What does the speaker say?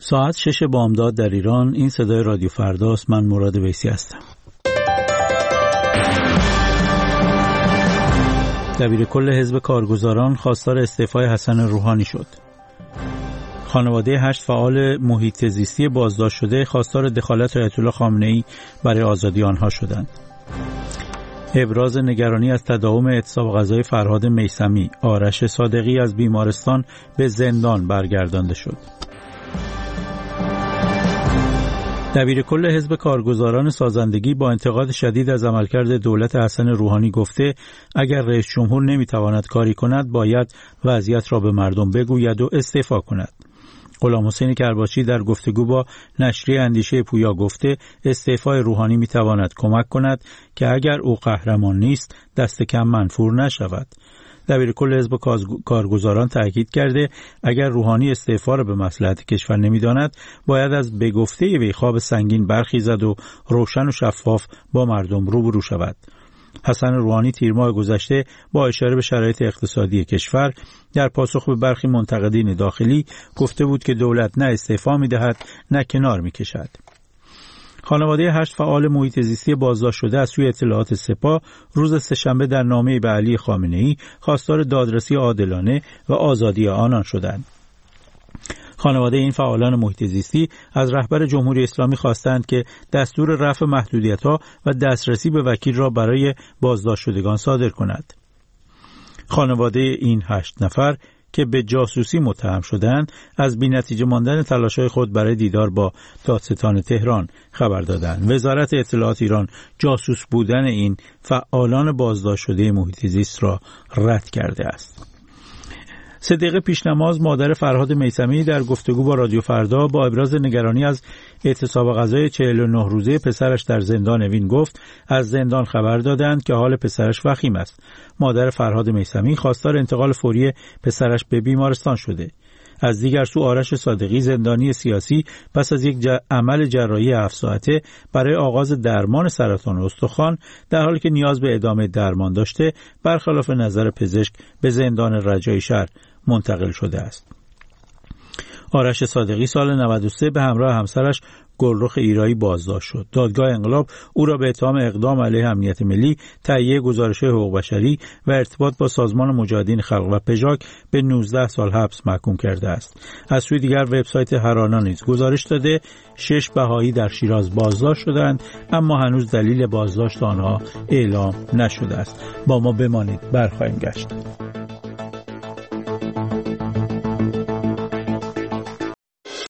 ساعت 6 بامداد در ایران. این صدای رادیو فرداست. من مراد ویسی هستم. دبیرکل حزب کارگزاران خواستار استعفای حسن روحانی شد. خانواده 8 فعال محیط زیستی بازداشت شده خواستار دخالت آیت الله خامنه‌ای برای آزادی آنها شدند. ابراز نگرانی از تداوم اعتصاب غذای فرهاد میثمی. آرش صادقی از بیمارستان به زندان برگردانده شد. دبیرکل حزب کارگزاران سازندگی با انتقاد شدید از عملکرد دولت حسن روحانی گفته اگر رئیس جمهور نمیتواند کاری کند باید وضعیت را به مردم بگوید و استعفا کند. غلام حسین کرباچی در گفتگو با نشریه اندیشه پویا گفته استعفای روحانی میتواند کمک کند که اگر او قهرمان نیست دست کم منفور نشود. دبیرکل حزب کارگزاران تاکید کرده اگر روحانی استعفا را به مصلحت کشور نمی‌داند باید از بگفته وی خواب سنگین برخیزد و روشن و شفاف با مردم روبرو شود. حسن روحانی تیر ماه گذشته با اشاره به شرایط اقتصادی کشور در پاسخ به برخی منتقدین داخلی گفته بود که دولت نه استعفا می‌دهد نه کنار می‌کشد. خانواده 8 فعال محیط زیستی بازداشت شده از سوی اطلاعات سپاه روز سه‌شنبه در نامه‌ای به علی خامنه‌ای خواستار دادرسی عادلانه و آزادی آنان شدند. خانواده این فعالان محیط زیستی از رهبر جمهوری اسلامی خواستند که دستور رفع محدودیت‌ها و دسترسی به وکیل را برای بازداشت شدگان صادر کند. خانواده این 8 نفر که به جاسوسی متهم شدند از بی‌نتیجه ماندن تلاش‌های خود برای دیدار با دادستان تهران خبر دادند. وزارت اطلاعات ایران جاسوس بودن این فعالان بازداشت شده محیط زیست را رد کرده است. صدیقه پیشنماز مادر فرهاد میثمی در گفتگو با رادیو فردا با ابراز نگرانی از اعتصاب غذای 49 روزه پسرش در زندان اوین گفت از زندان خبر دادند که حال پسرش وخیم است. مادر فرهاد میثمی خواستار انتقال فوری پسرش به بیمارستان شده. از دیگر سو آرش صادقی زندانی سیاسی پس از یک عمل جراحی 7 ساعته برای آغاز درمان سرطان استخوان در حالی که نیاز به ادامه درمان داشته برخلاف نظر پزشک به زندان رجایی شهر منتقل شده است. آرش صادقی سال 93 به همراه همسرش گلرخ ایرایی بازداشت شد. دادگاه انقلاب او را به اتهام اقدام علیه امنیت ملی، تهیه گزارش‌های حقوق بشری و ارتباط با سازمان مجاهدین خلق و پژاک به 19 سال حبس محکوم کرده است. از سوی دیگر وبسایت هرانا نیز گزارش داده 6 بهایی در شیراز بازداشت شدند اما هنوز دلیل بازداشت آنها اعلام نشده است. با ما بمانید، برخواهیم گشت.